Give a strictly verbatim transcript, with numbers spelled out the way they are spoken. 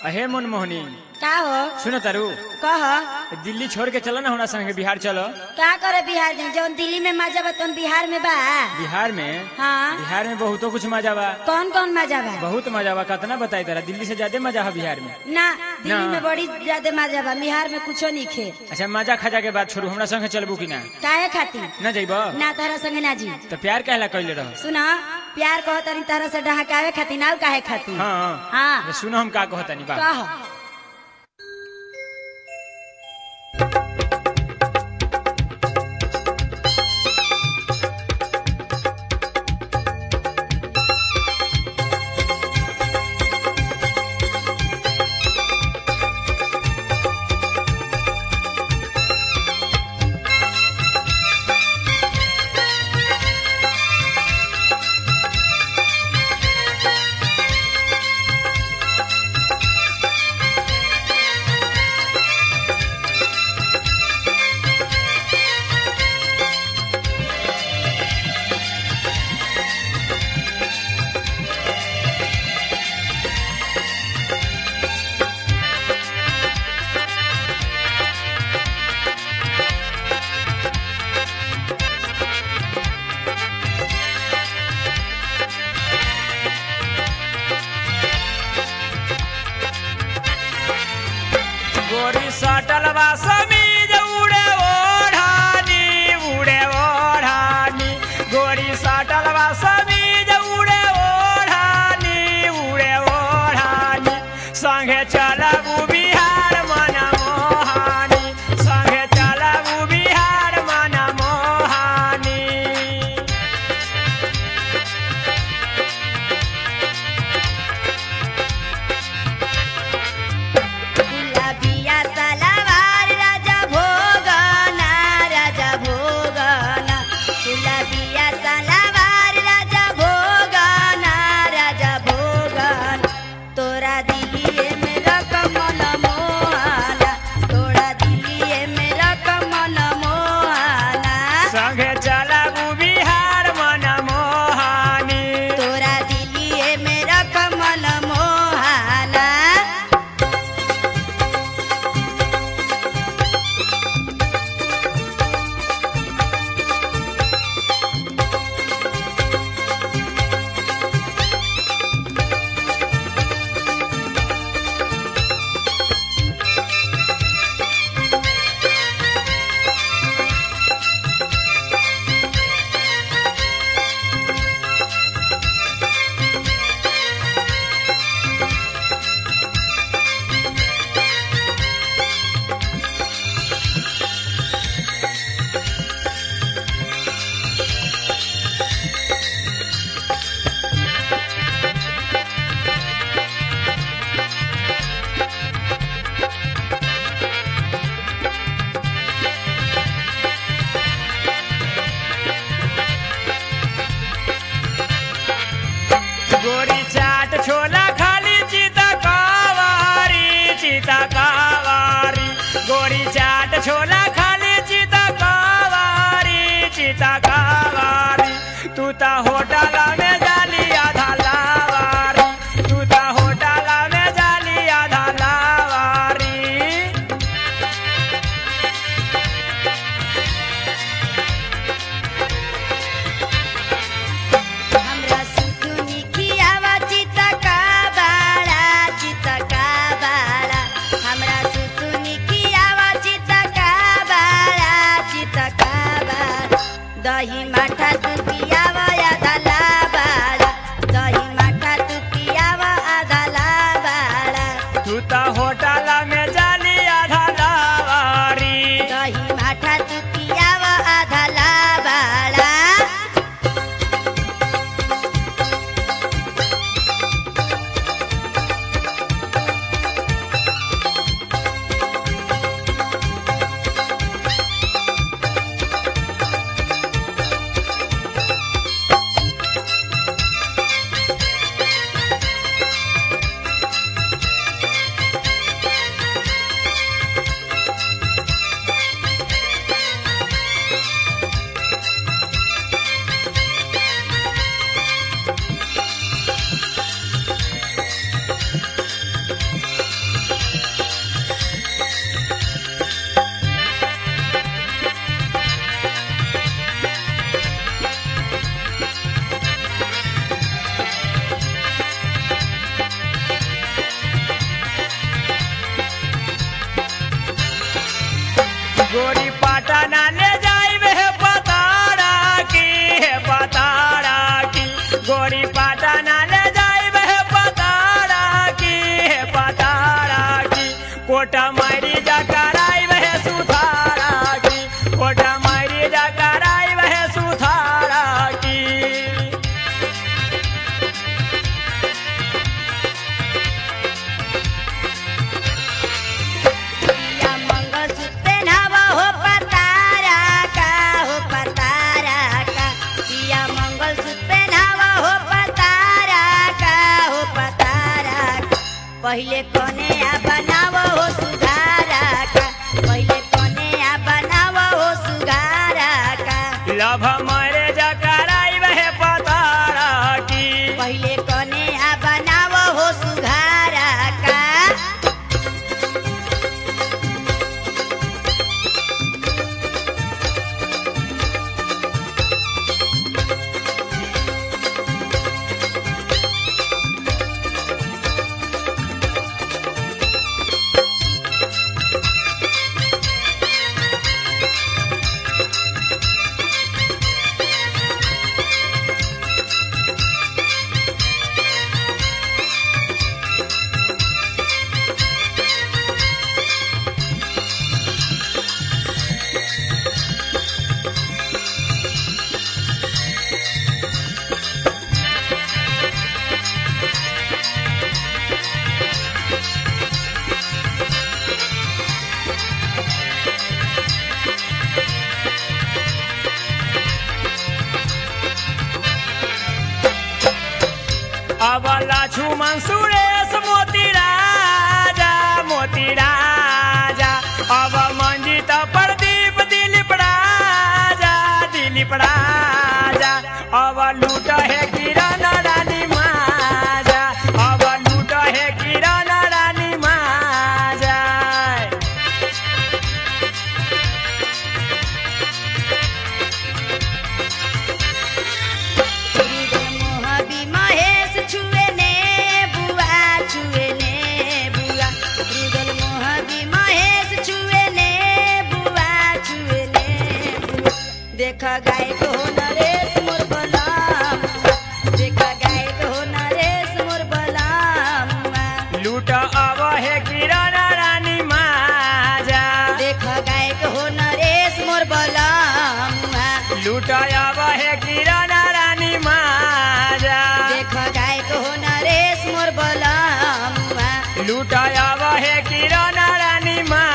अहे मनमोहनी का हो सुनो तारू कह दिल्ली छोड़ के चलो ना हमारा संगे बिहार चलो। का करे बिहार में जौन दिल्ली में मजा बा तौन बिहार में बा। बिहार में हाँ बिहार में बहुतो कुछ मजा बा। कौन कौन मजा बा? बहुत मजा बा, कितना बताई तारा। दिल्ली से ज्यादा मजा है बिहार में। ना दिल्ली ना। में बड़ी ज्यादा मजा बा, बिहार में कुछो नहीं खे। अच्छा मजा खजा के बात छोड़ू, हमरा संगे चलबू की ना? काहे खाती ना जइबो ना तारा संगे ना जी। तो प्यार कहला कइले रहो। सुना प्यार कहतनी तारा से डहाकावे खाती ना काहे खाती। हाँ हाँ सुनो हम का कहतनी बा। कह गोरी सटल बा समीज उड़े ओढ़ानी उड़े ओढ़ानी गोरी सटल बा समीज उड़े ओढ़ानी उड़े ओढ़ानी संगे चलबू बिहार मन मोहानी संगे चलबू बिहार मन मोहानी। गुलाबिया सलवार राजा भोगना राजा भोगना गुलाबिया सलवार राजा भोगना राजा भोगना तोरा दिलिए में रख कोटा मारी जा कराई वह सुधारा की कोटा मारी जा कराई वह सुधारा की पिया मंगलसूत्र पहनावा हो पतारा का हो पतारा का पिया मंगलसूत्र पहनावा हो पतारा का हो पतारा का पहिले कोने आ बनावा हो सुधारा का पहिले कोने आ बनावा हो सुधारा का लभ मारे जा कराई वह पतारा की पहिले कोने आ बनावा हो सुधारा का अब लक्ष्मण सुरेश मोती राजा मोती राजा अब मंजित प्रदीप दिलीप राजा दिलीप राजा अब लूट है किरण रानी माजा अब लूट है किरण रानी माजा मोहबी महेश छुए ने बुआ छुए ने बुआ रुदल मोहबी महेश छुए ने बुआ छुए ने बुआ देख गाय को नरेश मोर बलाम देख गाय को नरेश मोर बलाम लूट अब है किरण रानी माजा देख गाय को नरेश मोर बलाम लूट अब है किरण रानी माजा देख गाय को नरेश मोर बलाम लूट अब है किरण रानी माजा